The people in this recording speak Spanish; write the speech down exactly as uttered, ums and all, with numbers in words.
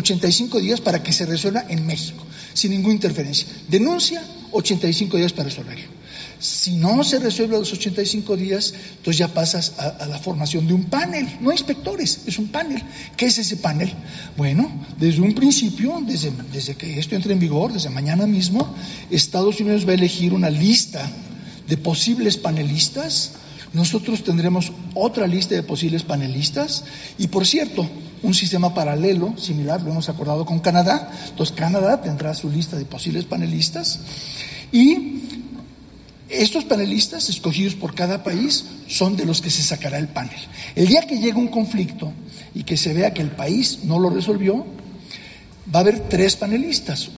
ochenta y cinco días para que se resuelva en México, sin ninguna interferencia. Denuncia, ochenta y cinco días para resolverlo. Si no se resuelve a los ochenta y cinco días, entonces ya pasas a, a la formación de un panel, no inspectores, es un panel. ¿Qué es ese panel? Bueno, desde un principio, desde, desde que esto entre en vigor, desde mañana mismo, Estados Unidos va a elegir una lista de posibles panelistas. Nosotros tendremos otra lista de posibles panelistas y, por cierto, un sistema paralelo, similar, lo hemos acordado con Canadá. Entonces Canadá tendrá su lista de posibles panelistas y estos panelistas escogidos por cada país son de los que se sacará el panel. El día que llegue un conflicto y que se vea que el país no lo resolvió, va a haber tres panelistas.